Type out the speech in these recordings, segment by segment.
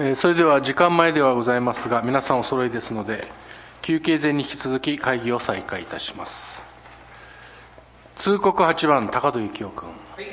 それでは時間前ではございますが、皆さんお揃いですので、休憩前に引き続き会議を再開いたします。通告8番、高戸幸雄君。はい。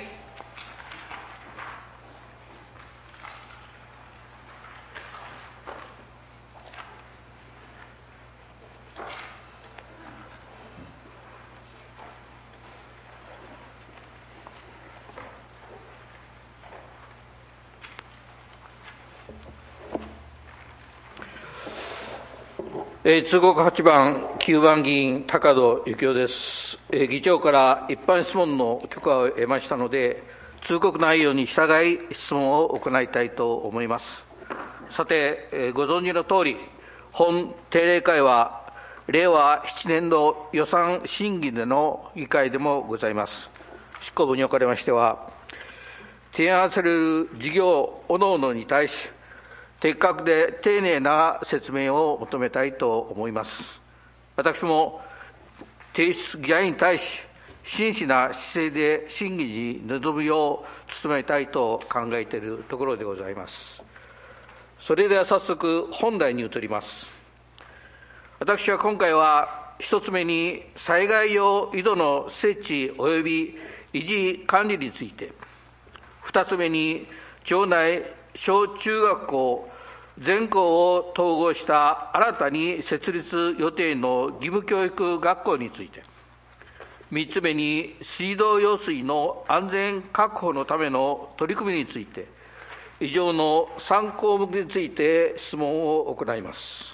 通告8番、9番議員、高戸幸雄です。議長から一般質問の許可を得ましたので、通告内容に従い質問を行いたいと思います。さて、ご存知のとおり、本定例会は、令和7年度予算審議での議会でもございます。執行部におかれましては、提案される事業各々に対し、的確で丁寧な説明を求めたいと思います。私も提出議案に対し、真摯な姿勢で審議に臨むよう努めたいと考えているところでございます。それでは早速、本題に移ります。私は今回は、一つ目に災害用井戸の設置及び維持管理について、二つ目に町内小中学校全校を統合した新たに設立予定の義務教育学校について、3つ目に水道用水の安全確保のための取り組みについて、以上の3項目について質問を行います。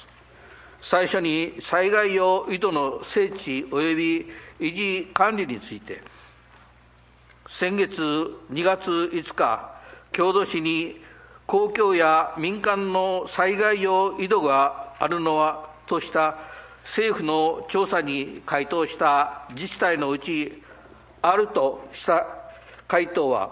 最初に災害用井戸の設置及び維持管理について、先月2月5日、郷土市に公共や民間の災害用井戸があるのはとした政府の調査に回答した自治体のうち、あるとした回答は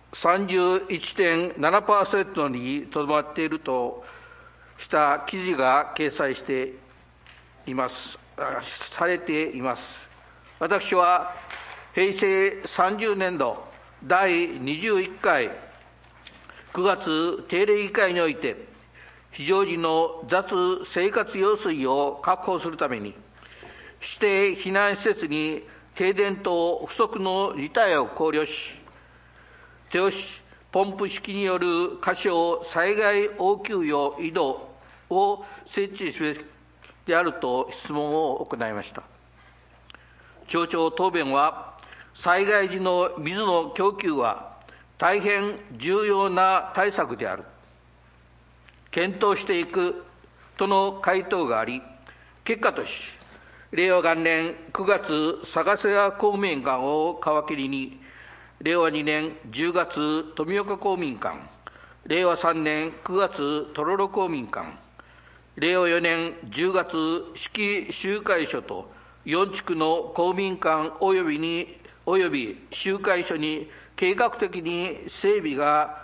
31.7% にとどまっているとした記事が掲載しています、されています。私は平成30年度第21回9月定例議会において、非常時の雑生活用水を確保するために、指定避難施設に停電等不足の事態を考慮し、手押しポンプ式による仮称災害応急用井戸を設置すべきであると質問を行いました。町長答弁は、災害時の水の供給は大変重要な対策である。検討していくとの回答があり、結果とし、令和元年9月、坂瀬川公民館を皮切りに、令和2年10月、富岡公民館、令和3年9月、とろろ公民館、令和4年10月、四季集会所と4地区の公民館及び集会所に計画的に設置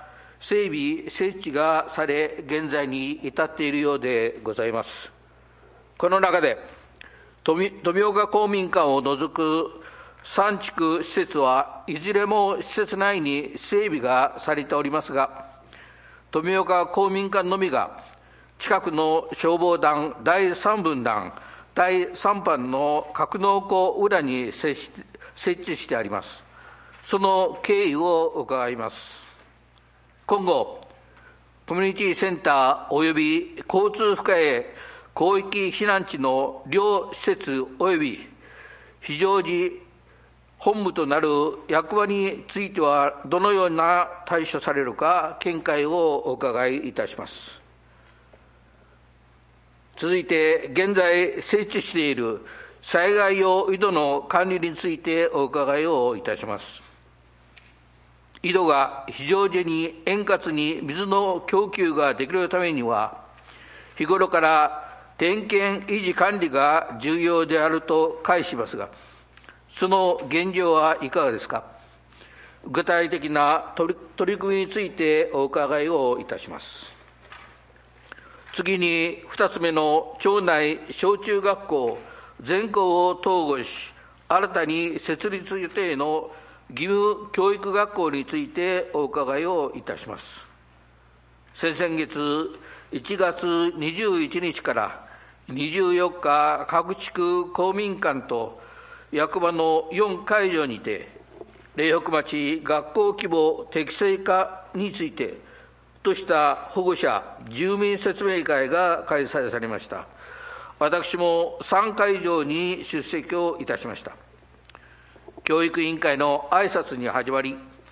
がされ、現在に至っているようでございます。この中で、富岡公民館を除く3地区施設はいずれも施設内に整備がされておりますが、富岡公民館のみが、近くの消防団第3分団、第3班の格納庫裏に設置してあります。その経緯を伺います。今後、コミュニティセンター及び交通負荷広域避難地の両施設及び非常時本部となる役場については、どのような対処されるか、見解をお伺いいたします。続いて、現在設置している災害用井戸の管理についてお伺いをいたします。井戸が非常時に円滑に水の供給ができるためには、日頃から点検維持管理が重要であると解しますが、その現状はいかがですか。具体的な取り組みについてお伺いをいたします。次に2つ目の町内小中学校全校を統合し、新たに設立予定の義務教育学校についてお伺いをいたします。先々月、 1月21日から24日、各地区公民館と役場の4会場にて、苓北町学校規模適正化についてとした保護者、住民説明会が開催されました。私も3会場に出席をいたしました。教育委員会の挨拶に始まり、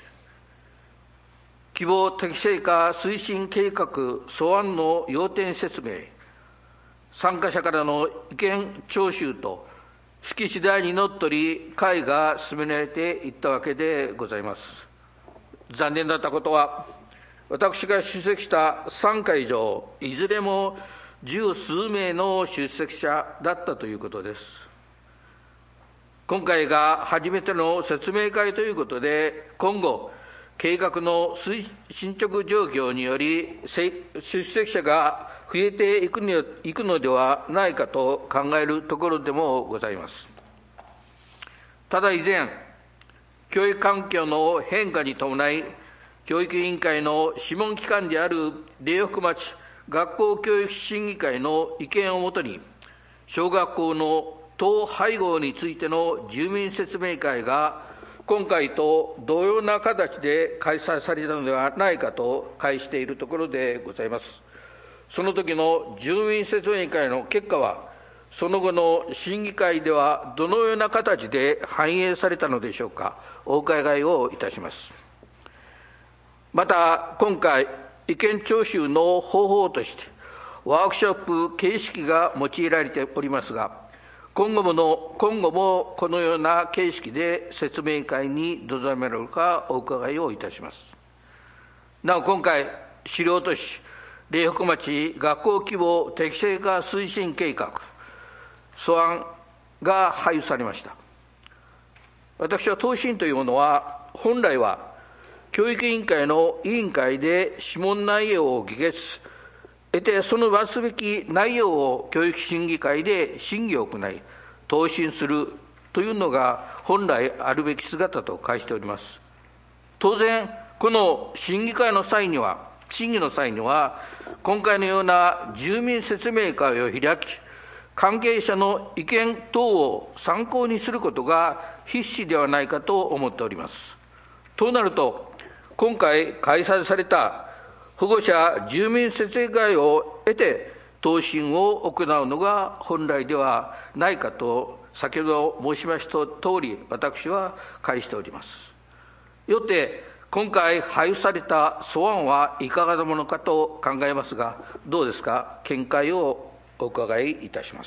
規模適正化推進計画素案の要点説明、参加者からの意見聴取と、指揮次第にのっとり、会が進められていったわけでございます。残念だったことは、私が出席した3会場、いずれも十数名の出席者だったということです。今回が初めての説明会ということで、今後、計画の進捗状況により、出席者が増えていくのではないかと考えるところでもございます。ただ依然、教育環境の変化に伴い、教育委員会の諮問機関である苓北町学校教育審議会の意見をもとに、小学校の統廃合についての住民説明会が、今回と同様な形で開催されたのではないかと解しているところでございます。その時の住民説明会の結果は、その後の審議会ではどのような形で反映されたのでしょうか、お伺いをいたします。また、今回、意見聴取の方法として、ワークショップ形式が用いられておりますが、今後もこのような形式で説明会に臨められるかお伺いをいたします。なお、今回、資料とし、苓北町学校規模適正化推進計画、素案が配布されました。私は答申というものは、本来は教育委員会の委員会で諮問内容を議決、得てその罰すべき内容を教育審議会で審議を行い、答申するというのが本来あるべき姿と解しております。当然、この審議の際には、今回のような住民説明会を開き、関係者の意見等を参考にすることが必至ではないかと思っております。となると、今回開催された保護者住民説明会を得て、答申を行うのが本来ではないかと、先ほど申しましたとおり、私は解しております。よって、今回配布された素案はいかがなものかと考えますが、どうですか、見解をお伺いいたします。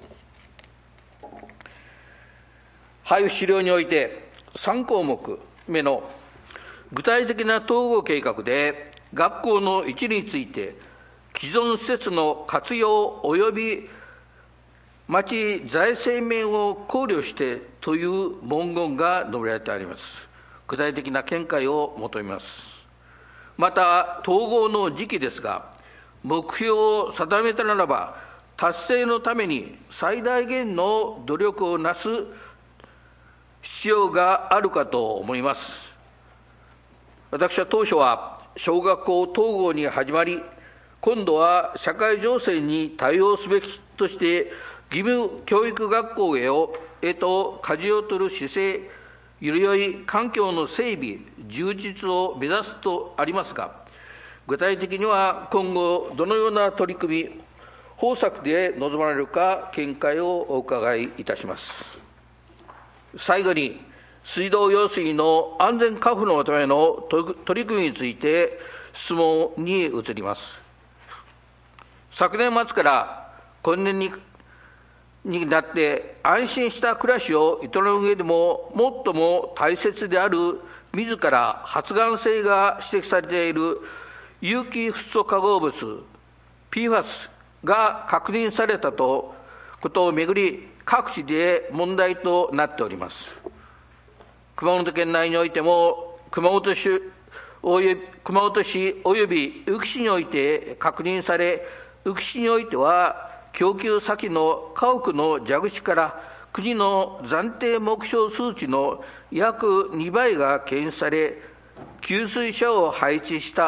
配布資料において、3項目目の具体的な統合計画で、学校の位置について、既存施設の活用及び町財政面を考慮してという文言が述べられてあります。具体的な見解を求めます。また、統合の時期ですが、目標を定めたならば、達成のために最大限の努力をなす必要があるかと思います。私は当初は、小学校統合に始まり、今度は社会情勢に対応すべきとして、義務教育学校へと舵を取る姿勢、より良い環境の整備、充実を目指すとありますが、具体的には今後、どのような取り組み、方策で臨まれるか、見解をお伺いいたします。最後に、水道用水の安全確保のための取り組みについて質問に移ります。昨年末から今年になって安心した暮らしを営む上でも最も大切である自ら発がん性が指摘されている有機フッ素化合物 PFAS が確認されたことをめぐり、各地で問題となっております。熊本県内においても、熊本市および宇城市において確認され、宇城市においては、供給先の家屋の蛇口から国の暫定目標数値の約2倍が検出され、給水車を配置した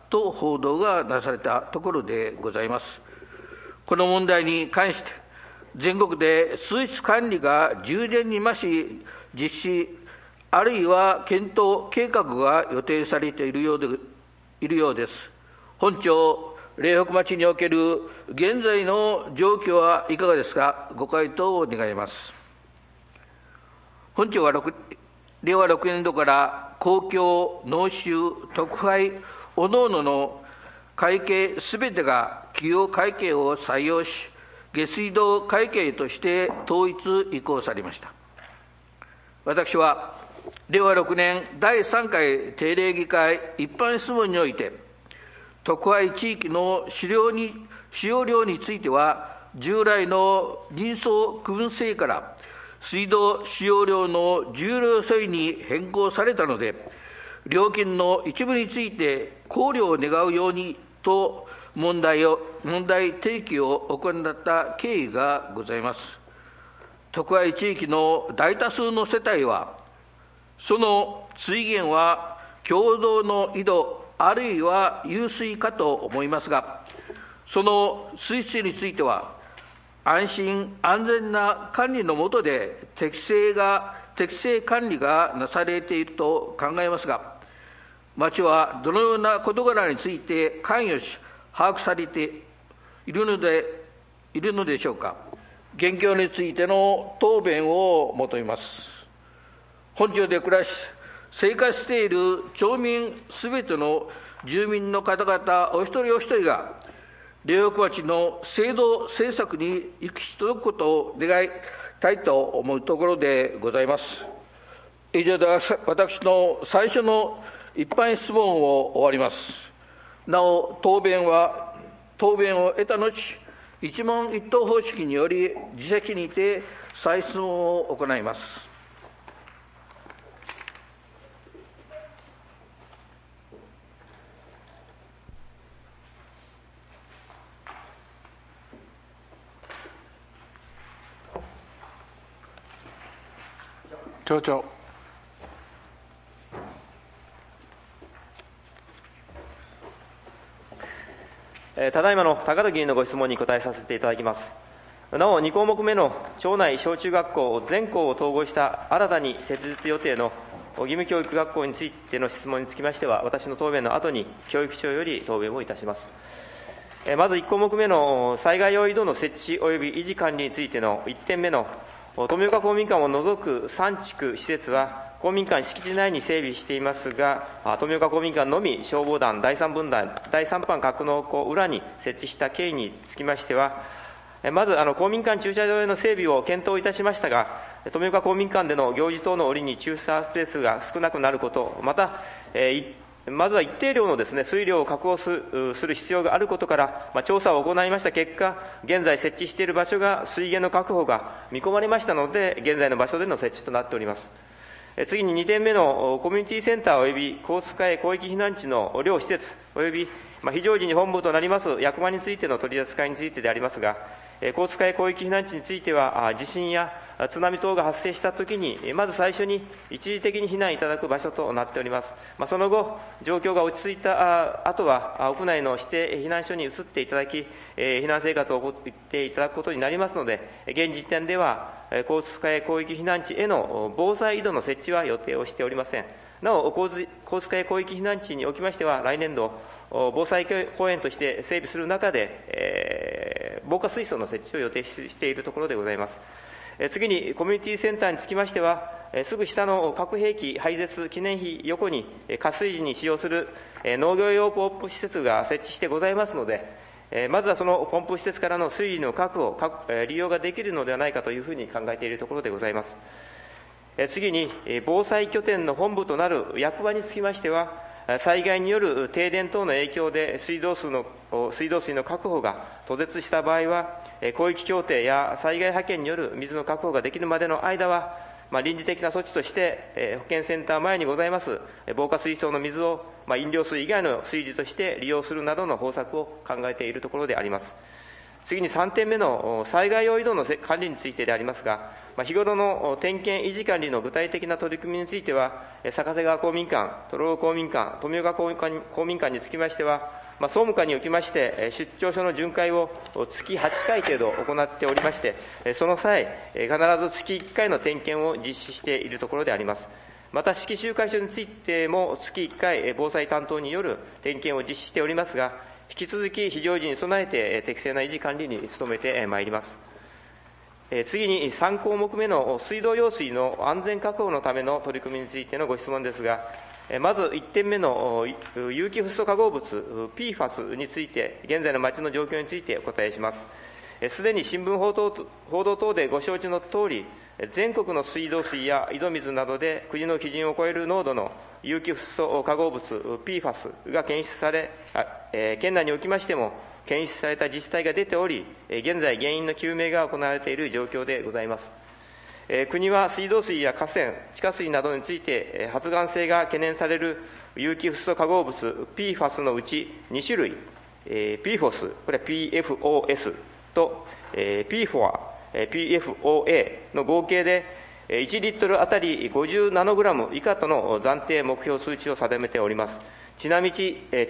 と報道がなされたところでございます。この問題に関して、全国で水質管理が従前に増し、実施、あるいは検討計画が予定されているようです。本町、苓北町における現在の状況はいかがですか。ご回答を願います。本町は令和6年度から公共、納収、特配、各々の会計すべてが企業会計を採用し、下水道会計として統一移行されました。私は、令和6年第3回定例議会一般質問において、特配地域の使用量については、従来の人相区分制から水道使用量の重量制に変更されたので、料金の一部について考慮を願うようにと問題提起を行った経緯がございます。特配地域の大多数の世帯は、その水源は共同の井戸、あるいは湧水かと思いますが、その水質については、安心安全な管理の下で適正管理がなされていると考えますが、町はどのような事柄について関与し、把握されているのでしょうか。現況についての答弁を求めます。本町で暮らし、生活している町民すべての住民の方々お一人お一人が、苓北町の制度政策に行き届くことを願いたいと思うところでございます。以上で私の最初の一般質問を終わります。なお、答弁を得た後、一問一答方式により、自席にて再質問を行います。 町長。 ただいまの高田議員のご質問に答えさせていただきます。なお、2項目目の町内小中学校全校を統合した新たに設立予定の義務教育学校についての質問につきましては、私の答弁の後に教育長より答弁をいたします。まず1項目目の災害用井戸の設置及び維持管理についての1点目の富岡公民館を除く3地区施設は、公民館敷地内に整備していますが、富岡公民館のみ消防団第3分団第3班格納庫裏に設置した経緯につきましては、まず公民館駐車場への整備を検討いたしましたが、富岡公民館での行事等の折に駐車スペースが少なくなること、また、まずは一定量の水量を確保する必要があることから、調査を行いました結果、現在設置している場所が水源の確保が見込まれましたので、現在の場所での設置となっております。次に2点目のコミュニティセンター及び高須会広域避難地の両施設及び非常時に本部となります役場についての取り扱いについてでありますが、高須会広域避難地については、地震や津波等が発生したときに、まず最初に一時的に避難いただく場所となっております。その後、状況が落ち着いた後は、屋内の指定避難所に移っていただき、避難生活を送っていただくことになりますので、現時点では、高須会広域避難地への防災井戸の設置は予定をしておりません。なお、高須会広域避難地におきましては、来年度、防災公園として整備する中で、防火水槽の設置を予定しているところでございます。次に、コミュニティセンターにつきましては、すぐ下の核兵器廃絶記念碑横に、渇水時に使用する農業用ポンプ施設が設置してございますので、まずはそのポンプ施設からの水位の確保、利用ができるのではないかというふうに考えているところでございます。次に、防災拠点の本部となる役場につきましては、災害による停電等の影響で水道水の確保が途絶した場合は、広域協定や災害派遣による水の確保ができるまでの間は、臨時的な措置として、保健センター前にございます防火水槽の水を、飲料水以外の水事として利用するなどの方策を考えているところであります。 次に3点目の災害用井戸の管理についてでありますが、日頃の点検維持管理の具体的な取り組みについては、坂瀬川公民館、トロロ公民館、富岡公民館につきましては、総務課におきまして、出張所の巡回を月8回程度行っておりまして、その際、必ず月1回の点検を実施しているところであります。また、式集会所についても月1回、防災担当による点検を実施しておりますが、引き続き非常時に備えて適正な維持管理に努めてまいります。次に3項目目の水道用水の安全確保のための取り組みについてのご質問ですが、まず1点目の有機フッ素化合物 PFAS について、現在の町の状況についてお答えします。すでに新聞報道等でご承知のとおり、全国の水道水や井戸水などで国の基準を超える濃度の有機フッ素化合物 PFAS が検出され、県内におきましても検出された自治体が出ており、現在原因の究明が行われている状況でございます。国は水道水や河川、地下水などについて発がん性が懸念される有機フッ素化合物 PFAS のうち2種類、PFOS、これは PFOS と PFOA の合計で1リットルあたり50ナノグラム以下との暫定目標数値を定めております。ちなみに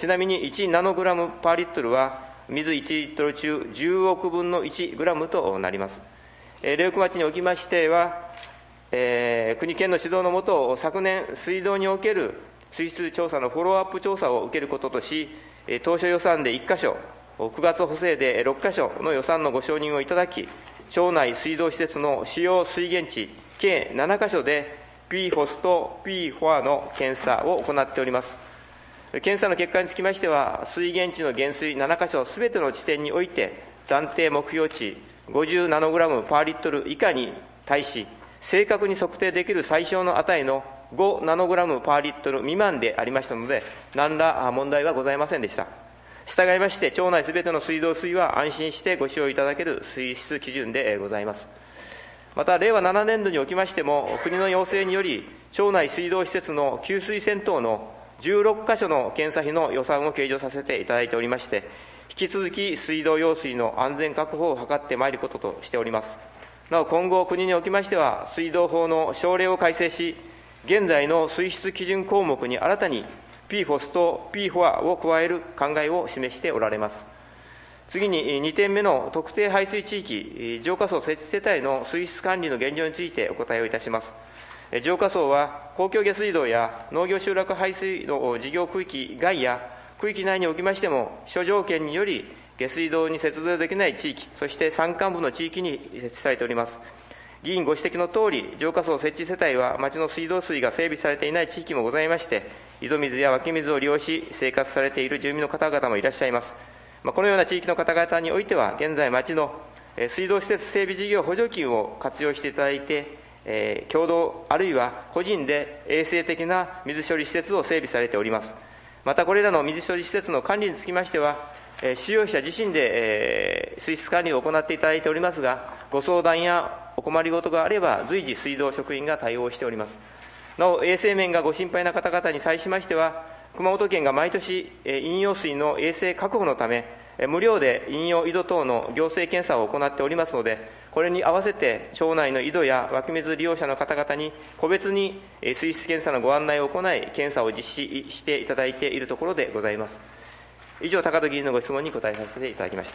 1ナノグラムパーリットルは水1リットル中10億分の1グラムとなります。苓北町におきましては、国県の指導のもと、昨年、水道における水質調査のフォローアップ調査を受けることとし、当初予算で1カ所、9月補正で6カ所の予算のご承認をいただき、町内水道施設の主要水源地、計7カ所で PFOS と PFOA の検査を行っております。検査の結果につきましては、水源地の原水7カ所すべての地点において、暫定目標値50ナノグラムパーリットル以下に対し、正確に測定できる最小の値の5ナノグラムパーリットル未満でありましたので、何ら問題はございませんでした。従いまして、町内すべての水道水は安心してご使用いただける水質基準でございます。また、令和7年度におきましても、国の要請により、町内水道施設の給水栓等の16カ所の検査費の予算を計上させていただいておりまして、引き続き水道用水の安全確保を図ってまいることとしております。なお、今後、国におきましては、水道法の省令を改正し、現在の水質基準項目に新たに PFOS と PFOA を加える考えを示しておられます。次に2点目の特定排水地域、浄化槽設置世帯の水質管理の現状についてお答えをいたします。浄化槽は公共下水道や農業集落排水の事業区域外や区域内におきましても、諸条件により下水道に接続できない地域、そして山間部の地域に設置されております。議員ご指摘のとおり、浄化槽設置世帯は町の水道水が整備されていない地域もございまして、井戸水や湧き水を利用し生活されている住民の方々もいらっしゃいます。このような地域の方々においては、現在町の水道施設整備事業補助金を活用していただいて、共同あるいは個人で衛生的な水処理施設を整備されております。また、これらの水処理施設の管理につきましては、使用者自身で水質管理を行っていただいておりますが、ご相談やお困りごとがあれば、随時水道職員が対応しております。なお、衛生面がご心配な方々に際しましては、熊本県が毎年、飲用水の衛生確保のため、無料で飲用井戸等の行政検査を行っておりますので、これに合わせて町内の井戸や湧き水利用者の方々に個別に水質検査のご案内を行い、検査を実施していただいているところでございます。以上、高戸議員のご質問に答えさせていただきました。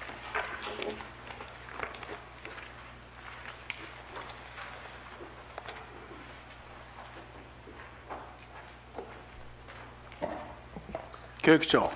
教育長。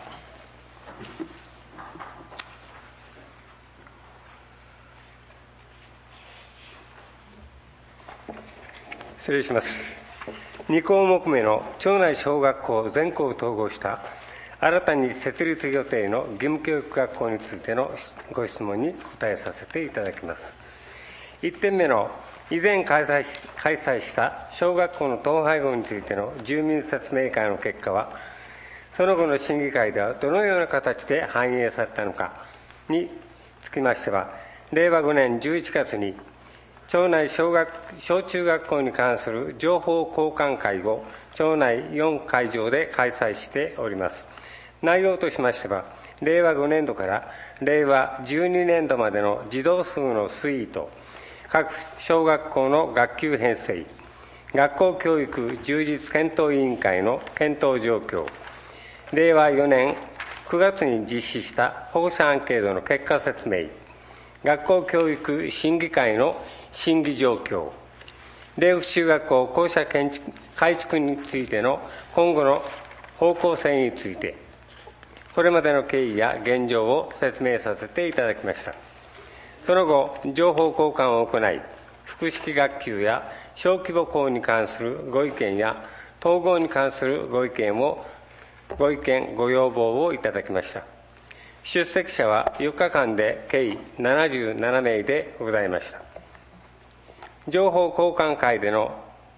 失礼します。2項目目の町内小学校全校統合した新たに設立予定の義務教育学校についてのご質問に答えさせていただきます。1点目の以前開催した小学校の統廃合についての住民説明会の結果は、その後の審議会ではどのような形で反映されたのかにつきましては、令和5年11月に町内小中学校に関する情報交換会を町内4会場で開催しております。内容としましては、 令和5年度から令和12年度までの児童数の推移と、各小学校の学級編成、学校教育充実検討委員会の検討状況、令和4年9月に実施した保護者アンケートの結果説明、学校教育審議会の審議状況、令福中学校校舎改築についての今後の方向性について、これまでの経緯や現状を説明させていただきました。その後、情報交換を行い、複式学級や小規模校に関するご意見や統合に関するご意見、ご要望をいただきました。出席者は4日間で計77名でございました。情報交換会での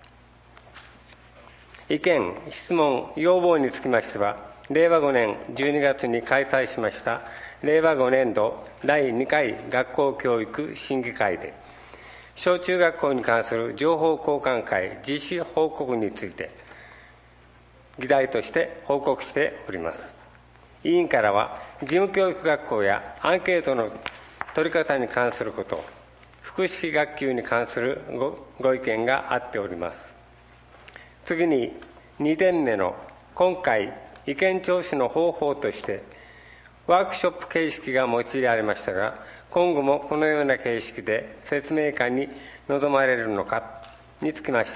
意見、質問、要望につきましては、令和5年12月に開催しました令和5年度第2回学校教育審議会で、小中学校に関する情報交換会実施報告について、議題として報告しております。委員からは、義務教育学校やアンケートの取り方に関すること、複式学級に関するご意見があっております。次に、2点目の今回、意見聴取の方法として、ワークショップ形式が用いられましたが、今後もこのような形式で説明会に臨まれるのかにつきまして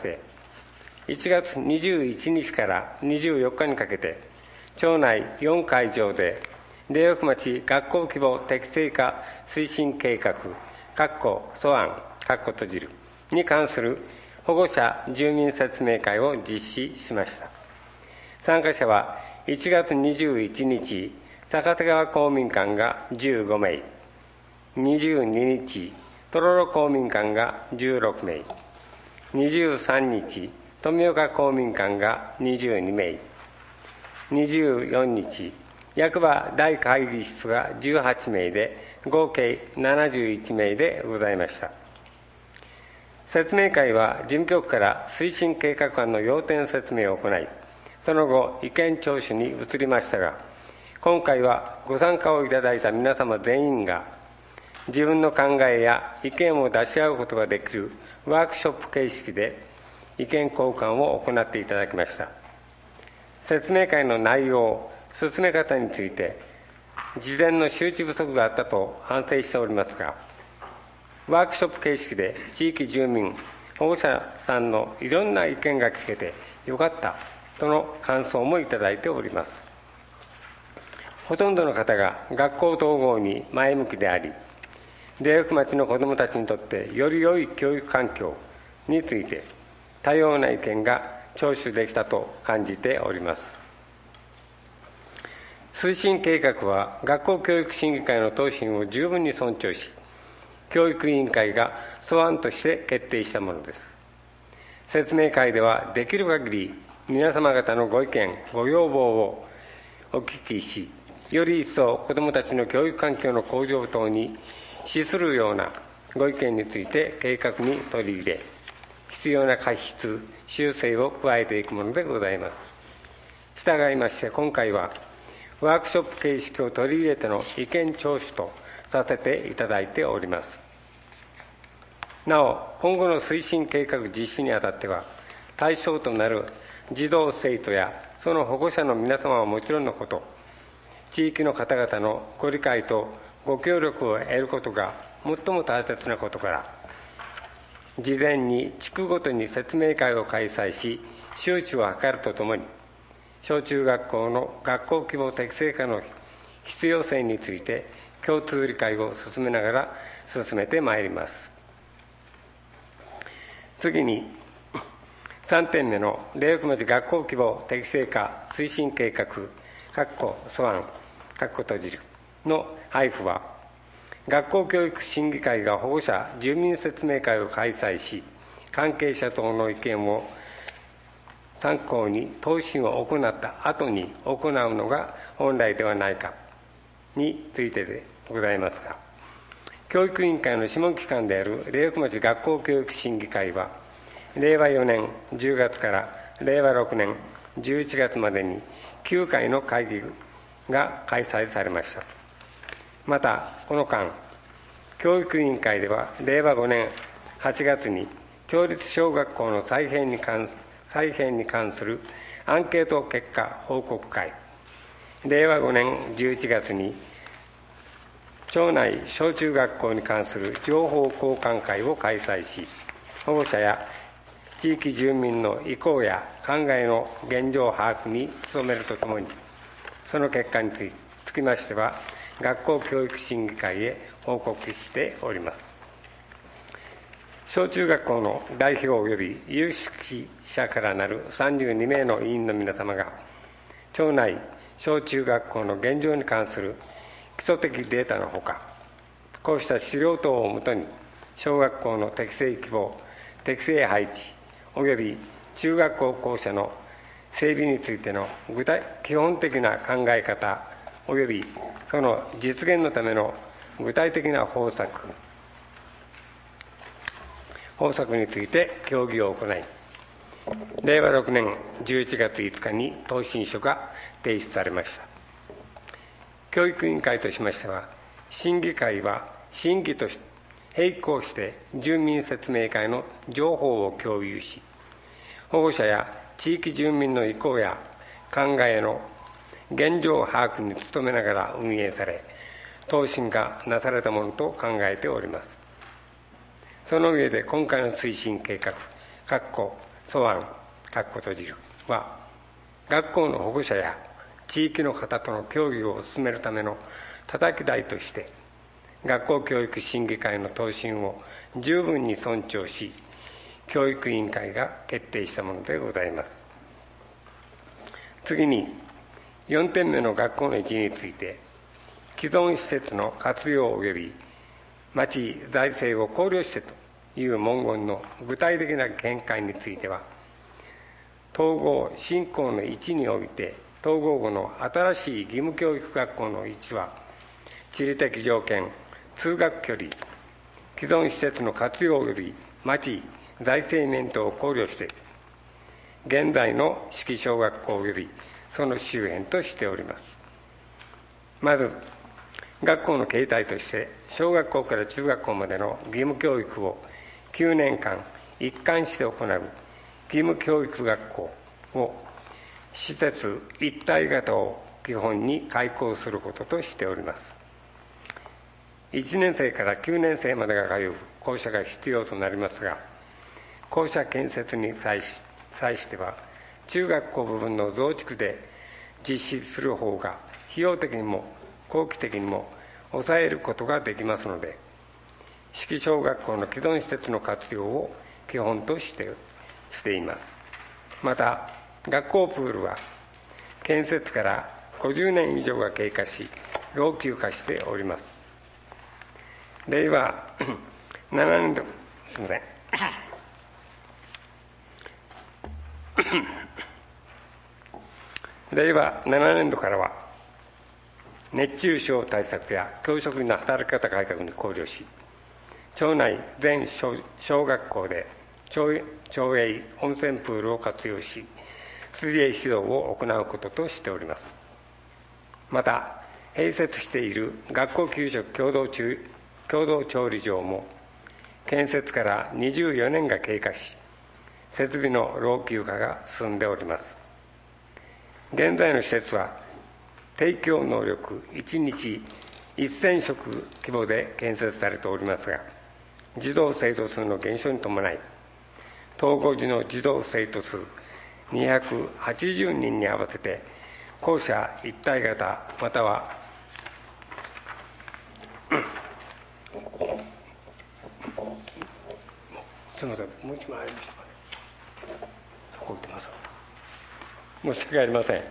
、1月21日から24日にかけて、町内4会場で、苓北町学校規模適正化推進計画、素案、閉じるに関する保護者住民説明会を実施しました。参加者は1月21日、坂手川公民館が15名、22日、とろろ公民館が16名、23日、富岡公民館が22名、24日、役場大会議室が18名で、合計71名でございました。説明会は事務局から推進計画案の要点説明を行い、その後意見聴取に移りましたが、今回はご参加をいただいた皆様全員が自分の考えや意見を出し合うことができるワークショップ形式で意見交換を行っていただきました。説明会の内容、進め方について、事前の周知不足があったと反省しておりますが、ワークショップ形式で地域住民、保護者さんのいろんな意見が聞けてよかったとの感想もいただいております。ほとんどの方が学校統合に前向きであり、苓北町の子どもたちにとってより良い教育環境について多様な意見が聴取できたと感じております。推進計画は学校教育審議会の答申を十分に尊重し、教育委員会が素案として決定したものです。説明会ではできる限り皆様方のご意見、ご要望をお聞きし、より一層子どもたちの教育環境の向上等に資するようなご意見について計画に取り入れ、必要な改筆、修正を加えていくものでございます。従いまして今回はワークショップ形式を取り入れての意見聴取とさせていただいております。なお、今後の推進計画実施にあたっては、対象となる児童生徒やその保護者の皆様はもちろんのこと、地域の方々のご理解とご協力を得ることが最も大切なことから、事前に地区ごとに説明会を開催し、周知を図るとともに、小中学校の学校規模適正化の必要性について共通理解を進めながら進めてまいります。次に、3点目の苓北町学校規模適正化推進計画、素案、閉じるの配布は、学校教育審議会が保護者住民説明会を開催し、関係者等の意見を参考に答申を行った後に行うのが本来ではないかについてでございますが、教育委員会の諮問機関である苓北町学校教育審議会は、令和4年10月から令和6年11月までに9回の会議が開催されました。また、この間、教育委員会では、令和5年8月に、町立小学校の再編に関するアンケート結果報告会、令和5年11月に、町内小中学校に関する情報交換会を開催し、保護者や地域住民の意向や考えの現状把握に努めるとともに、その結果につきましては、学校教育審議会へ報告しております。小中学校の代表及び有識者からなる32名の委員の皆様が、町内小中学校の現状に関する基礎的データのほか、こうした資料等をもとに、小学校の適正規模、適正配置、及び中学校校舎の整備についての基本的な考え方、及びその実現のための具体的な方策について協議を行い、令和6年11月5日に答申書が提出されました。教育委員会としましては、審議会は審議と並行して住民説明会の情報を共有し、保護者や地域住民の意向や考えの現状把握に努めながら運営され、答申がなされたものと考えております。その上で今回の推進計画、素案、は、学校の保護者や地域の方との協議を進めるための叩き台として、学校教育審議会の答申を十分に尊重し、教育委員会が決定したものでございます。次に、4点目の学校の位置について、既存施設の活用及び町財政を考慮してという文言の具体的な見解については、統合振興の位置において、統合後の新しい義務教育学校の位置は、地理的条件、通学距離、既存施設の活用及び町財政面等を考慮して、現在の式小学校及びその周辺としております。まず、学校の形態として、小学校から中学校までの義務教育を9年間一貫して行う義務教育学校を施設一体型を基本に開校することとしております。1年生から9年生までが通う校舎が必要となりますが、校舎建設に際しては、中学校部分の増築で実施する方が費用的にも後期的にも抑えることができますので、式小学校の既存施設の活用を基本としています。また、学校プールは建設から50年以上が経過し、老朽化しております。令和7年度、すみません。令和7年度からは、熱中症対策や教職員の働き方改革に考慮し、町内全小学校で町営温泉プールを活用し、水泳指導を行うこととしております。また、併設している学校給食共同調理場も、建設から24年が経過し、設備の老朽化が進んでおります。現在の施設は、提供能力1日1000食規模で建設されておりますが、児童生徒数の減少に伴い、統合時の児童生徒数280人に合わせて、校舎一体型またはすみません、もう一枚ありましたかね。そこ置いてます。申し訳ありません。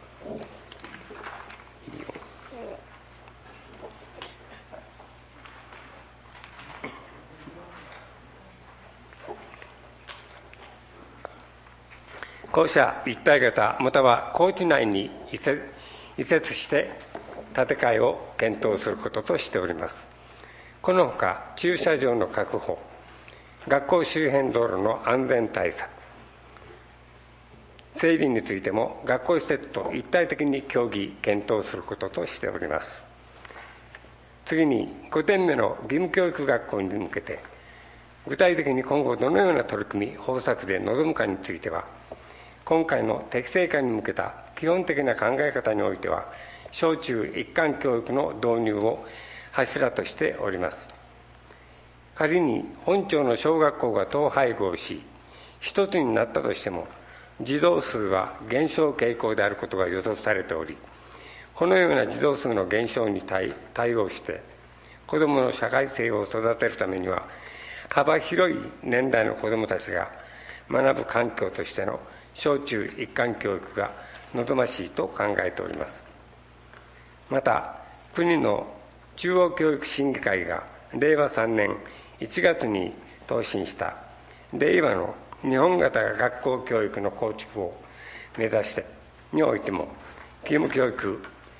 校舎一体型または校地内に移設して建て替えを検討することとしております。このほか、駐車場の確保、学校周辺道路の安全対策、 整備についても学校施設と一体的に協議・検討することとしております。次に、5点目の義務教育学校に向けて、具体的に今後どのような取り組み、方策で臨むかについては、今回の適正化に向けた基本的な考え方においては、小中一貫教育の導入を柱としております。仮に本町の小学校が統廃合し、一つになったとしても、児童数は減少傾向であることが予測されており、このような児童数の減少に対応して、子どもの社会性を育てるためには、幅広い年代の子どもたちが学ぶ環境としての小中一貫教育が望ましいと考えております。また、国の中央教育審議会が令和3年1月に答申した令和の日本型学校教育の構築を目指してにおいても、義務教育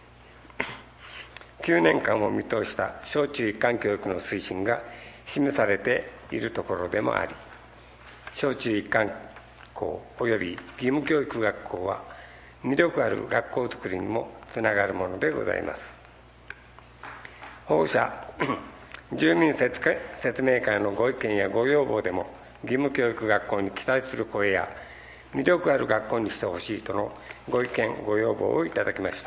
9年間を見通した小中一貫教育の推進が示されているところでもあり、小中一貫校及び義務教育学校は魅力ある学校づくりにもつながるものでございます。保護者住民説明会のご意見やご要望でも、義務教育学校に期待する声や魅力ある学校にしてほしいとのご意見ご要望をいただきました。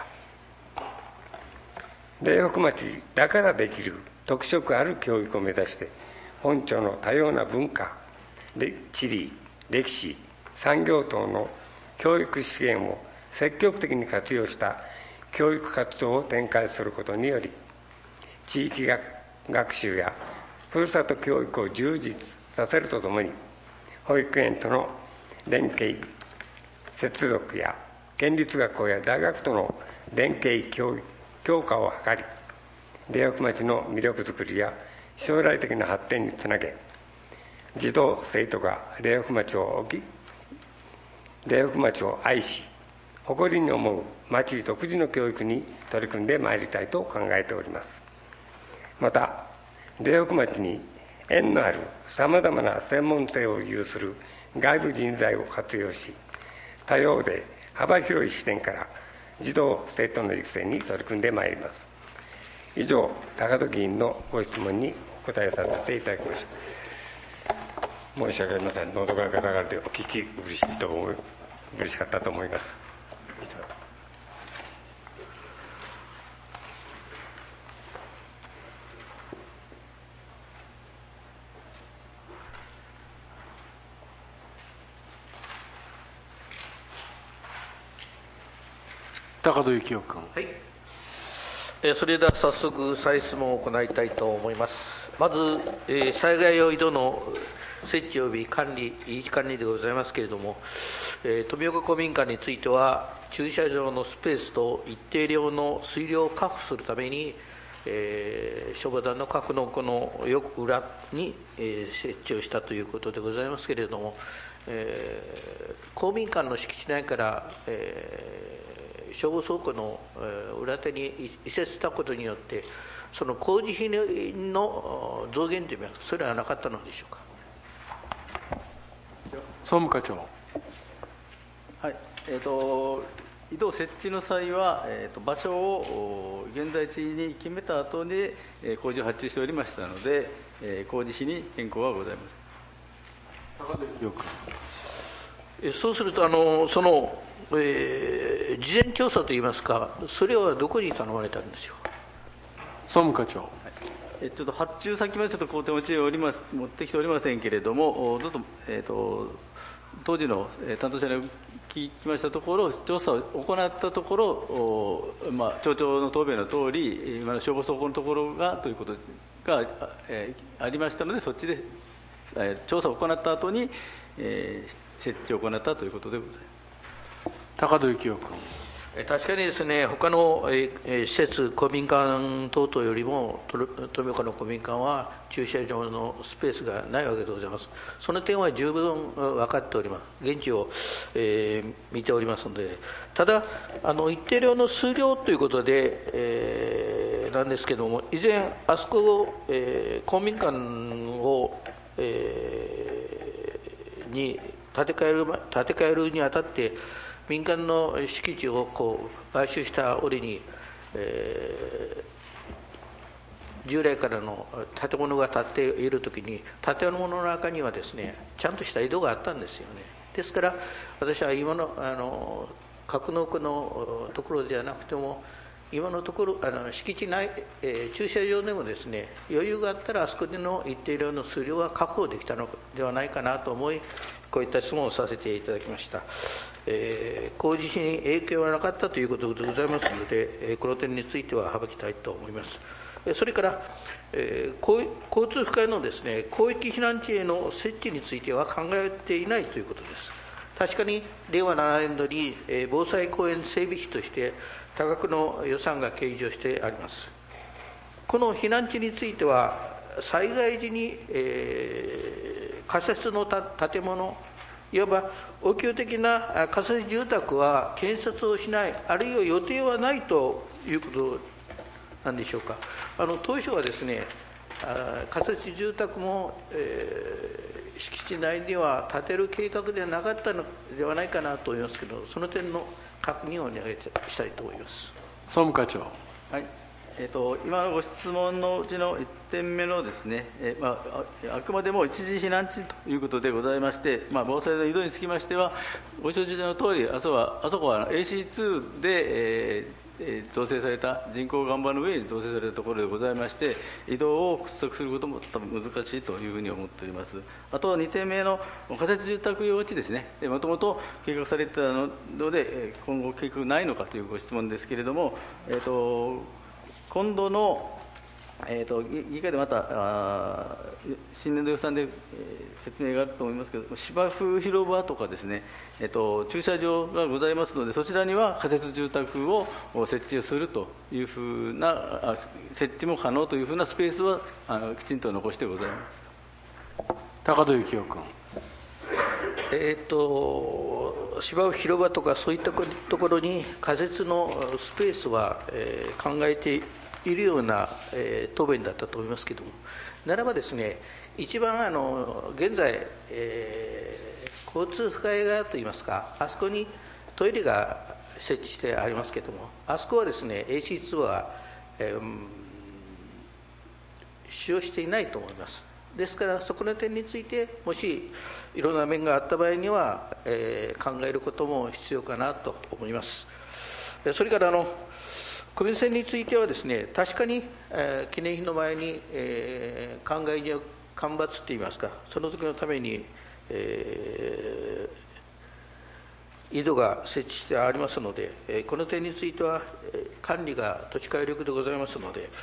苓北町だからできる特色ある教育を目指して、本町の多様な文化、地理、歴史、産業等の教育資源を積極的に活用した教育活動を展開することにより、地域学習やふるさと教育を充実させるとともに、保育園との連携接続や県立学校や大学との連携強化を図り、苓北町の魅力づくりや将来的な発展につなげ、児童生徒が苓北町を愛し誇りに思う町独自の教育に取り組んでまいりたいと考えております。また、苓北町に縁のあるさまざまな専門性を有する外部人材を活用し、多様で幅広い視点から児童生徒の育成に取り組んでまいります。以上、高戸議員のご質問にお答えさせていただきました。申し訳ありません。喉がガラガラでお聞き苦しかったと思います。 高戸幸雄君。 はい。それでは早速再質問を行いたいと思います。まず、災害用井戸の設置及び維持管理でございますけれども、富岡公民館については、駐車場のスペースと一定量の水量を確保するために、消防団の核のこの裏に、設置をしたということでございますけれども、公民館の敷地内から、消防倉庫の裏手に移設したことによって、その工事費の増減というのは、それはなかったのでしょうか。 総務課長。 はい、井戸設置の際は、場所を現在地に決めた後に工事を発注しておりましたので、工事費に変更はございません。 そうすると、その、事前調査といいますか、それはどこに頼まれたんでしょうか。 総務課長。 ちょっと発注先までちょっと工程持ってきておりませんけれども、当時の担当者に聞きましたところ、調査を行ったところ、町長の答弁のとおり、今の消防倉庫のところがということがありましたので、そっちで調査を行った後に、設置を行ったということでございます。 高戸幸雄君。 確かにですね、他の施設、公民館等々よりも、富岡の公民館は駐車場のスペースがないわけでございます。その点は十分分かっております。現地を、見ておりますので、ただ、一定量の数量ということで、なんですけれども、以前、あそこを、公民館を、に建て替えるにあたって、民間の敷地を買収した折に、従来からの建物が建っているときに、建物の中にはですね、ちゃんとした井戸があったんですよね。ですから、私は今の格納庫のところではなくても、今のところ敷地内、駐車場でもですね、余裕があったらあそこでの一定量の数量は確保できたのではないかなと思い、こういった質問をさせていただきました。工事費に影響はなかったということでございますので、この点については省きたいと思います。それから、交通不快のですね、広域避難地への設置については考えていないということです。確かに令和7年度に防災公園整備費として多額の予算が計上してあります。この避難地については、災害時に、仮設の建物、いわば応急的な仮設住宅は建設をしない、あるいは予定はないということなんでしょうか。当初はですね、仮設住宅も、敷地内には建てる計画ではなかったのではないかなと思いますけど、その点の確認をお願いしたいと思います。 総務課長。 はい。今のご質問のうちの1点目のですね、あくまでも一時避難地ということでございまして、防災の井戸につきましては、ご承知のとおり、あそこは AC2 で、造成された、人工岩盤の上に造成されたところでございまして、井戸を掘削することも多分難しいというふうに思っております。あと2点目の仮設住宅用地ですね、もともと計画されてたので、今後計画ないのかというご質問ですけれども、今度の、議会でまた新年度予算で、説明があると思いますけれども、芝生広場とかですね、駐車場がございますので、そちらには仮設住宅を設置をするというふうな、設置も可能というふうなスペースはきちんと残してございます。 高戸幸雄君。 芝生広場とかそういったところに仮設のスペースは、考えているような、答弁だったと思いますけれども、ならばですね、一番現在、交通不快側といいますか、あそこにトイレが設置してありますけれども、あそこはですね、AC2 は、使用していないと思います。ですから、そこの点について、もしいろんな面があった場合には、考えることも必要かなと思います。それから区民船についてはですね、確かに、記念碑の前に、灌漑所間伐といいますか、その時のために、井戸が設置してありますので、この点については、管理が土地改良区でございますので、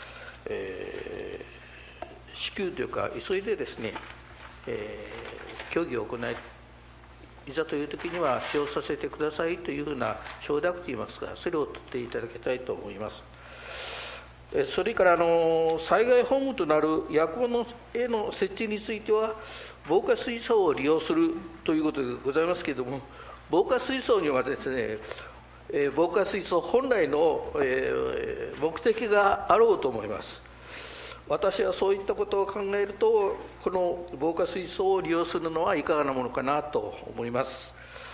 至急というか、急いでですね、協議を行いざという時には使用させてくださいというふうな承諾といいますか、それを取っていただきたいと思います。それから災害本部となる役場のへの設置については、防火水槽を利用するということでございますけれども、防火水槽にはですね、防火水槽本来の目的があろうと思います。私はそういったことを考えると、この防火水槽を利用するのはいかがなものかなと思います。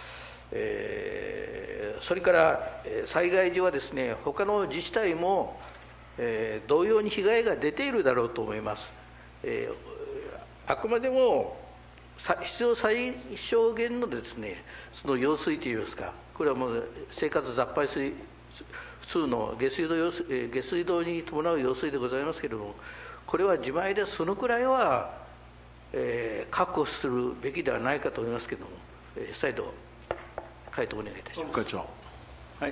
それから災害時はですね、他の自治体も同様に被害が出ているだろうと思います。あくまでも必要最小限のですね、その用水といいますか、これはもう生活雑排水、普通の下水道に伴う用水でございますけれども、これは自前でそのくらいは、確保するべきではないかと思いますけれども、再度回答お願いいたします。 課長。 はい。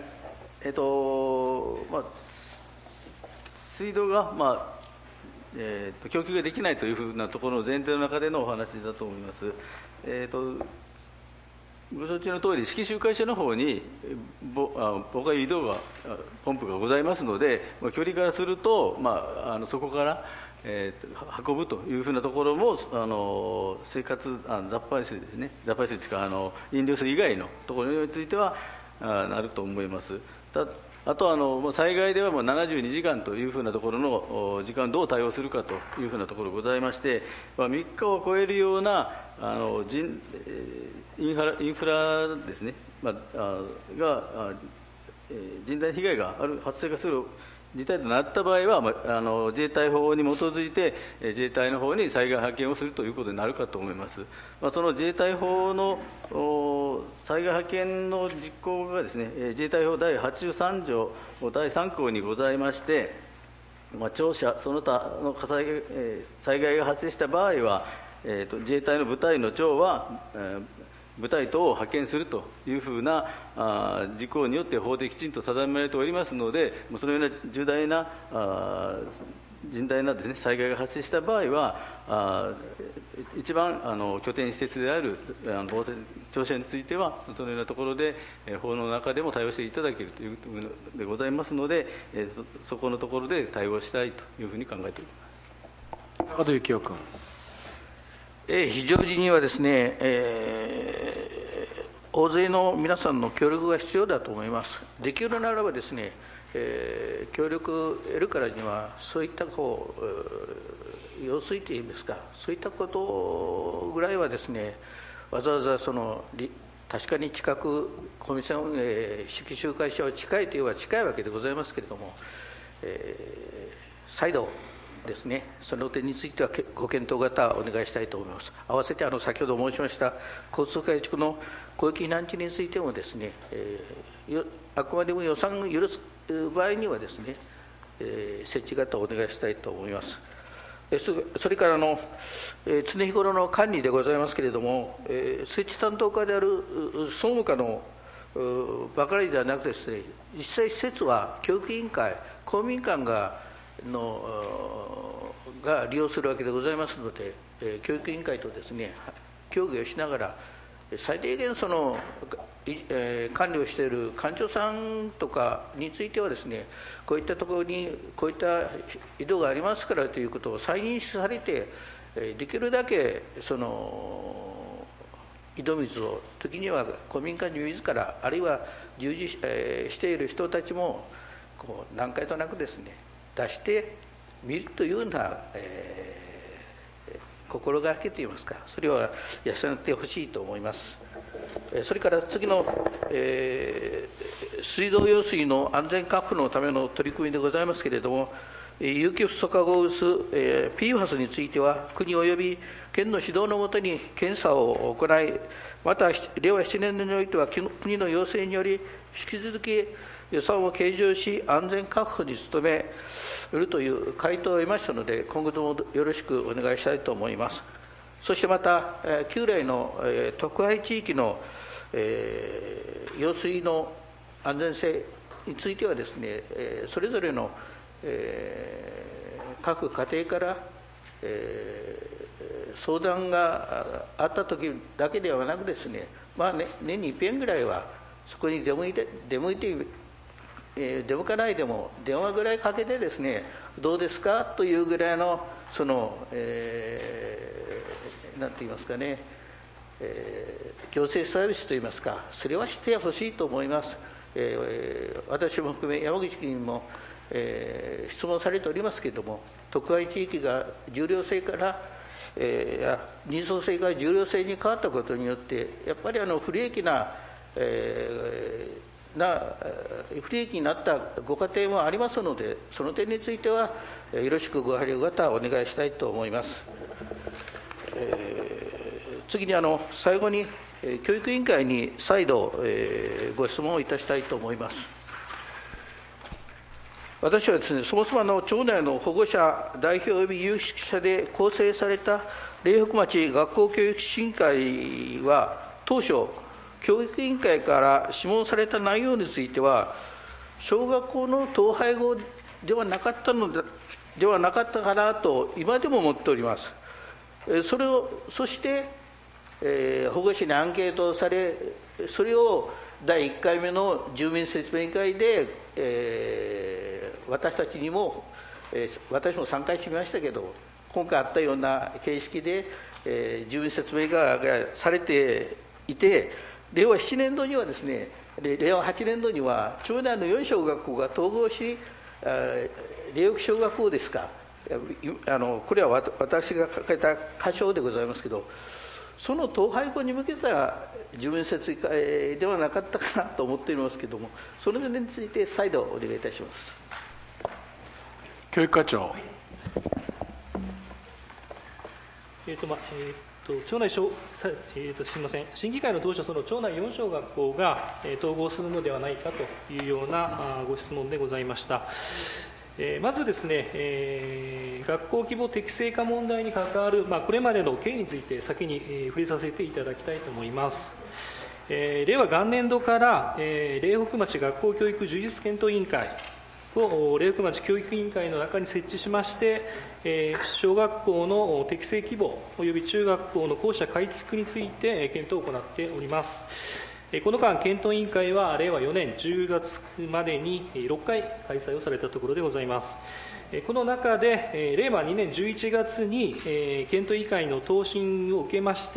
水道が、供給ができないというふうなところの前提の中でのお話だと思います。ご承知のとおり、式集会所の方に防火誘導がポンプがございますので、距離からすると、そこから、運ぶというふうなところも生活雑排水ですね、雑排水というか飲料水以外のところについてはなると思います。あとは災害ではもう72時間というふうなところの時間をどう対応するかというふうなところがございまして、3日を超えるようなインフラですね、が甚大な被害が発生する事態となった場合は、自衛隊法に基づいて、自衛隊の方に災害派遣をするということになるかと思います。その自衛隊法の災害派遣の実行がですね、自衛隊法第83条第3項にございまして、庁舎、その他の災害が発生した場合は、自衛隊の部隊の長は、部隊等を派遣するというふうな事項によって法できちんと定められておりますので、そのような重大な甚大なですね、災害が発生した場合は、一番拠点施設である庁舎については、そのようなところで法の中でも対応していただけるということでございますので、そこのところで対応したいというふうに考えております。 高戸幸雄君。 非常時にはですね、大勢の皆さんの協力が必要だと思います。できるならばですね、協力を得るからには、そういった用水といいますか、そういったことぐらいはですね、わざわざ確かに近く、コミュニ運営、式集会所は近いといえば近いわけでございますけれども、再度ですね、その点についてはご検討方お願いしたいと思います。合わせて先ほど申しました交通改築の広域避難地についてもですね、あくまでも予算を許す場合にはですね、設置方をお願いしたいと思います。それから常日頃の管理でございますけれども、設置担当課である総務課のばかりではなくですね、実際施設は教育委員会、公民館が利用するわけでございますので、教育委員会とですね、協議をしながら、最低限管理をしている官庁さんとかについてはですね、こういったところにこういった井戸がありますからということを再認識されて、できるだけ井戸水を時には公民館に自ら、あるいは従事している人たちも何回となくですね、出してみるというような、心がけといいますか、それは養ってほしいと思います。それから次の、水道用水の安全確保のための取り組みでございますけれども、有機フッ素化合物、PFAS については、国及び県の指導のもとに検査を行い、また令和7年においては国の要請により、引き続き予算を計上し、安全確保に努めるという回答を得ましたので、今後ともよろしくお願いしたいと思います。そしてまた、旧来の特配地域の用水の安全性についてはですね、それぞれの各家庭から相談があったときだけではなくですね、年に一遍ぐらいはそこに出向かないでも電話ぐらいかけてですね、どうですかというぐらいのなんて言いますかね、行政サービスといいますか、それはしてほしいと思います。私も含め山口議員も、質問されておりますけれども、特配地域が重量制から認証制から重量制に変わったことによって、やっぱり不利益になったご家庭もありますので、その点についてはよろしくご配慮方お願いしたいと思います。次に最後に教育委員会に再度ご質問をいたしたいと思います。私はですね、そもそも町内の保護者代表及び有識者で構成された苓北町学校教育審議会は、当初教育委員会から諮問された内容については、小学校の統廃合ではなかったかなと今でも思っております。そして、保護者にアンケートをされ、それを第1回目の住民説明会で、私たちにも、私も参加しましたけど、今回あったような形式で、住民説明会がされていて、令和7年度にはですね、令和8年度には町内の4小学校が統合し、令和小学校ですか、これは私が書いた箇所でございますけど、 その統廃合に向けた住民説明会ではなかったかなと思っていますけれども、その点について再度お願いいたします。 教育課長。 町内すみません、審議会の当初、その町内4小学校が統合するのではないかというようなご質問でございました。まずですね、学校規模適正化問題に関わる、これまでの経緯について先に触れさせていただきたいと思います。令和元年度から、苓北町学校教育充実検討委員会を苓北町教育委員会の中に設置しまして、小学校の適正規模および中学校の校舎改築について検討を行っております。この間、検討委員会は令和4年10月までに6回開催をされたところでございます。この中で、令和2年11月に検討委員会の答申を受けまして、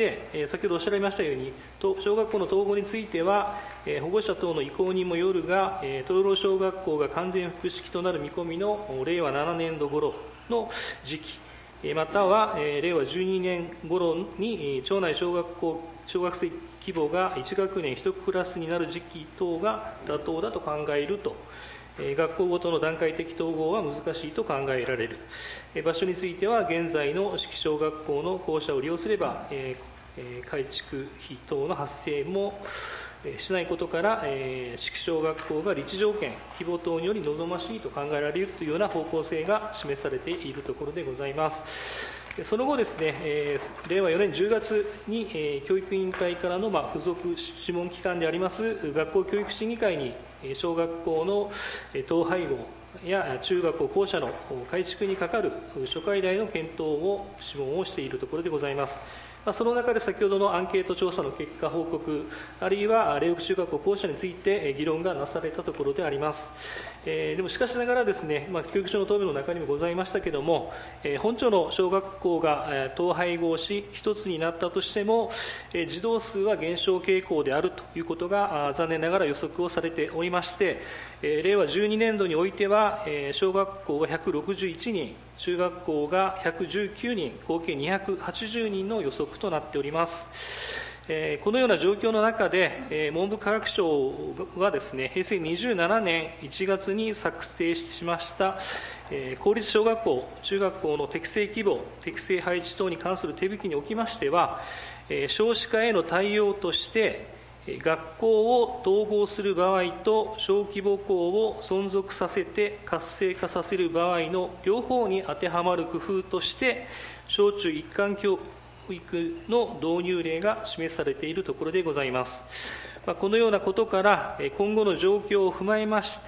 先ほどおっしゃられましたように、小学校の統合については、保護者等の意向にもよるが、東洋小学校が完全複式となる見込みの令和7年度頃の時期、または令和12年頃に町内小学生規模が1学年1クラスになる時期等が妥当だと考えると。学校ごとの段階的統合は難しいと考えられる。場所については、現在の式小学校の校舎を利用すれば、改築費等の発生もしないことから、式小学校が立地条件、規模等により望ましいと考えられるというような方向性が示されているところでございます。その後ですね、令和4年10月に教育委員会からの付属諮問機関であります学校教育審議会に小学校の統廃合や中学校校舎の改築にかかる諸課題の検討を諮問をしているところでございます。その中で先ほどのアンケート調査の結果報告、あるいは苓北中学校校舎について議論がなされたところであります。でもしかしながらですね、教育省の答弁の中にもございましたけれども、本町の小学校が統廃合し、一つになったとしても、児童数は減少傾向であるということが残念ながら予測をされておりまして、令和12年度においては、小学校が161人、中学校が119人、合計280人の予測となっております。このような状況の中で、文部科学省はですね、平成27年1月に策定しました、公立小学校、中学校の適正規模、適正配置等に関する手引きにおきましては、少子化への対応として、学校を統合する場合と小規模校を存続させて活性化させる場合の両方に当てはまる工夫として、小中一貫教育の導入例が示されているところでございます。このようなことから、今後の状況を踏まえまして、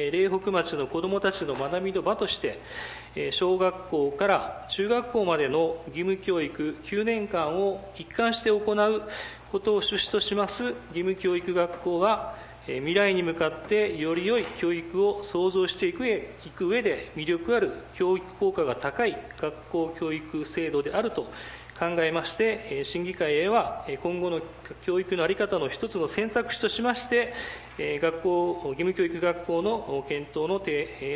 苓北町の子どもたちの学びの場として、小学校から中学校までの義務教育9年間を一貫して行うことを趣旨とします義務教育学校は、未来に向かってより良い教育を創造していく上で魅力ある教育効果が高い学校教育制度であると考えまして、審議会へは今後の教育の在り方の一つの選択肢としまして、義務教育学校の検討を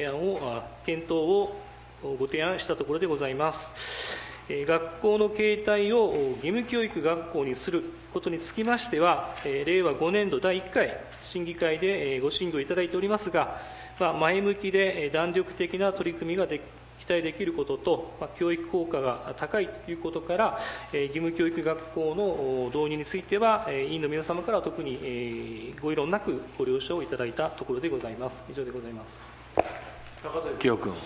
ご提案したところでございます。学校の形態を義務教育学校にすることにつきましては、令和5年度第1回審議会でご審議をいただいておりますが、前向きで弾力的な取り組みが期待できることと、教育効果が高いということから、義務教育学校の導入については、委員の皆様からは特にご異論なくご了承をいただいたところでございます。以上でございます。 高田幸雄君。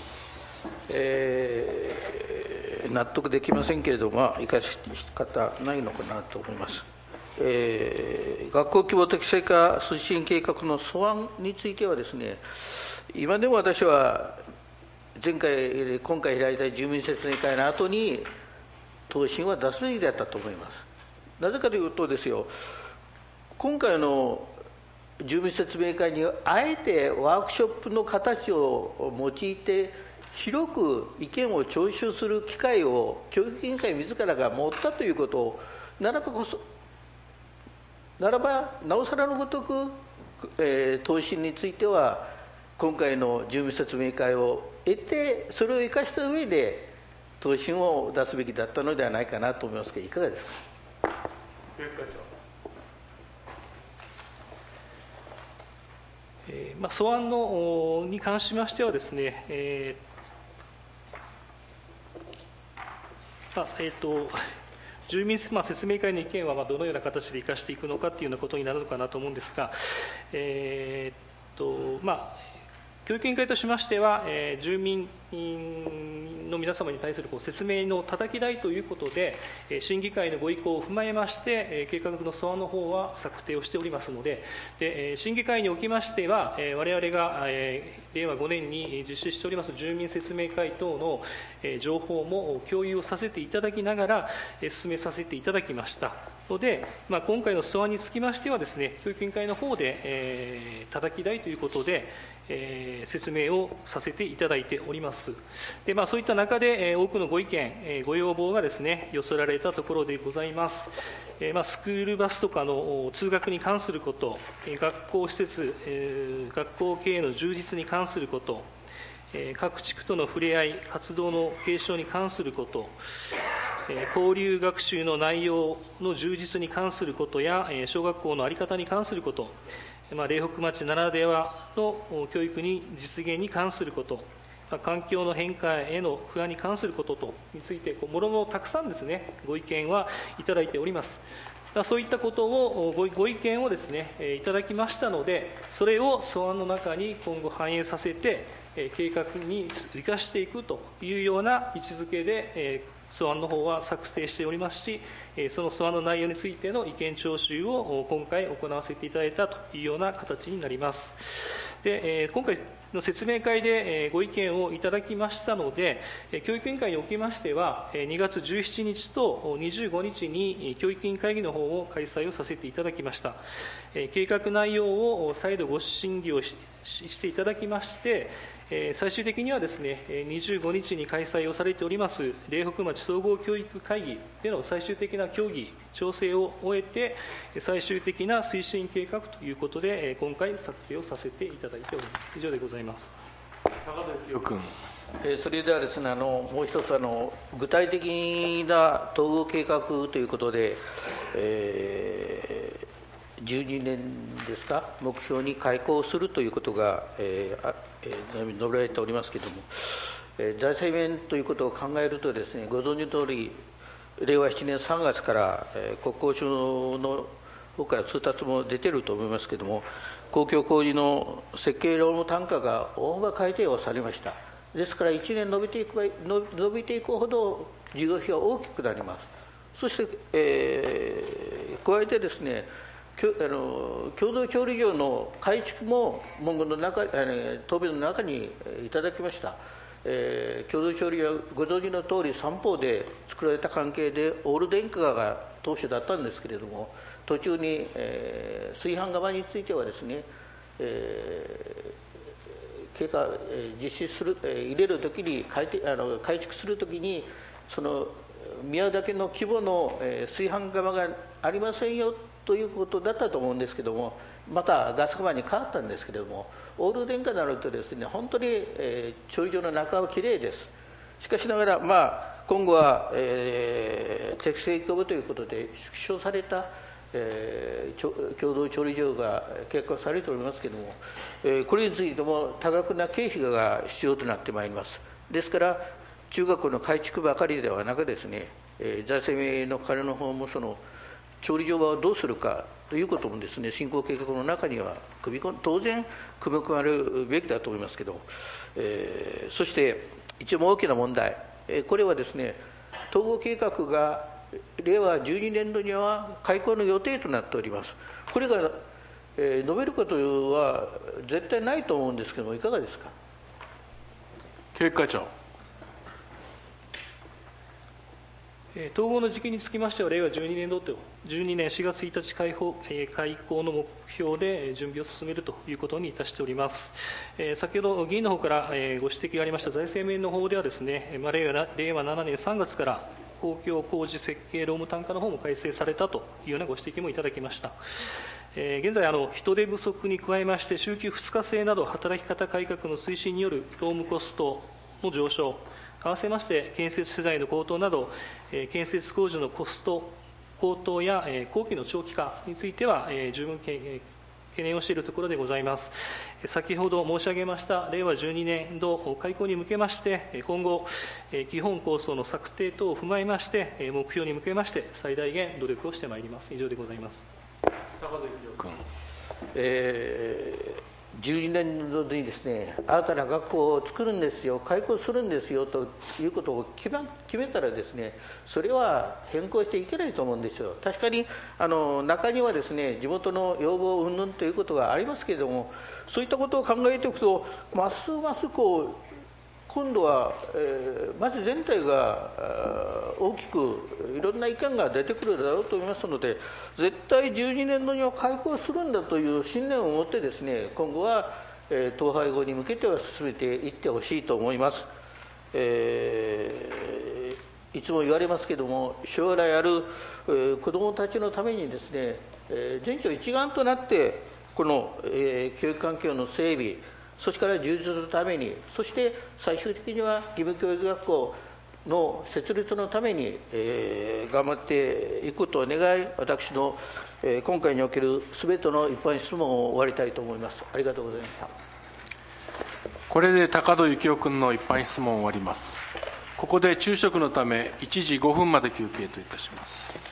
納得できませんけれども、生かし方ないのかなと思います。学校規模適正化推進計画の素案についてはですね、今でも私は今回開いた住民説明会の後に答申は出すべきだったと思います。なぜかというとですよ、今回の住民説明会にあえてワークショップの形を用いて広く意見を聴取する機会を教育委員会自らが持ったということをならばなおさらのごとく、答申については今回の住民説明会を得て、それを生かした上で答申を出すべきだったのではないかなと思いますが、いかがですか。 素案に関しましてはですね、住民説明会の意見はどのような形で生かしていくのかというようなことになるのかなと思うんですが、教育委員会としましては、住民の皆様に対する説明のたたき台ということで、審議会のご意向を踏まえまして、計画の素案の方は策定をしておりますので、審議会におきましては、我々が令和5年に実施しております住民説明会等の情報も共有をさせていただきながら、進めさせていただきましたので、今回の素案につきましてはですね、教育委員会の方で、たたき台ということで、説明をさせていただいております。でそういった中で、多くのご意見、ご要望がですね、寄せられたところでございます。スクールバスとかの通学に関すること、学校施設、学校経営の充実に関すること、各地区との触れ合い、活動の継承に関すること、交流学習の内容の充実に関することや、小学校の在り方に関すること、苓北町ならではの教育に実現に関すること、環境の変化への不安に関することとについて、もろもろたくさんですね、ご意見はいただいております。そういったことを、ご意見をですね、いただきましたので、それを素案の中に今後反映させて、計画に生かしていくというような位置づけで、素案の方は策定しておりますし、その素案の内容についての意見聴取を今回行わせていただいたというような形になります。で、今回の説明会でご意見をいただきましたので、教育委員会におきましては、2月17日と25日に教育委員会議の方を開催をさせていただきました。計画内容を再度ご審議をしていただきまして、最終的にはですね、25日に開催をされております苓北町総合教育会議での最終的な協議、調整を終えて、最終的な推進計画ということで、今回策定をさせていただいております。以上でございます。 高田幸雄君。 それではですね、もう一つ具体的な統合計画ということで、12年ですか、目標に開校するということが、述べられておりますけれども、財政面ということを考えるとですね、ご存知の通り、令和7年3月から、国交省の方から通達も出ていると思いますけれども、公共工事の設計労務単価が大幅改定をされました。ですから、1年伸びていくほど事業費は大きくなります。そして、加えてですね、共同調理場の改築も文言の中、答弁の中にいただきました。共同調理場はご存知の通り、三方で作られた関係で、オール電化が当初だったんですけれども、途中に、炊飯釜についてはですね、実施する、入れるときに改築するときに、その宮崎の規模の炊飯釜がありませんよということだったと思うんですけども、またガス釜に変わったんですけれども、オール電化になるとですね、本当に、調理場の中はきれいです。しかしながら、今後は、適正規模ということで縮小された、共同調理場が計画されておりますけれども、これについても多額な経費が必要となってまいります。ですから中学校の改築ばかりではなくですね、財政面の金の方もその調理場をどうするかということもですね、進行計画の中には当然組み込まれるべきだと思いますけど、そして一番大きな問題、これはですね、統合計画が令和12年度には開校の予定となっております。これが、述べることは絶対ないと思うんですけども、いかがですか。 教育課長。 統合の時期につきましては、令和12年度と12年4月1日開校の目標で準備を進めるということにいたしております。先ほど議員の方からご指摘がありました財政面の方ではですね、令和7年3月から公共工事設計労務単価の方も改正されたというようなご指摘もいただきました。現在、人手不足に加えまして、週休2日制など働き方改革の推進による労務コストの上昇、合わせまして建設資材の高騰など、建設工事のコスト高騰や工期の長期化については、十分懸念をしているところでございます。先ほど申し上げました令和12年度開校に向けまして、今後、基本構想の策定等を踏まえまして、目標に向けまして、最大限努力をしてまいります。以上でございます。 高戸幸夫君。 12年度にですね、新たな学校を作るんですよ、開校するんですよということを決めたらですね、それは変更していけないと思うんですよ。確かに中にはですね、地元の要望云々ということがありますけれども、そういったことを考えていくと、ますます今度は、町全体が大きくいろんな意見が出てくるだろうと思いますので、絶対12年度には開校するんだという信念を持ってですね、今後は統廃合に向けては進めていってほしいと思います。いつも言われますけれども、将来ある子どもたちのためにですね、全庁一丸となってこの教育環境の整備、そしてから充実のために、そして最終的には義務教育学校の設立のために、頑張っていくことを願い、私の、今回におけるすべての一般質問を終わりたいと思います。ありがとうございました。 これで高戸幸夫君の一般質問を終わります。ここで昼食のため1時5分まで休憩といたします。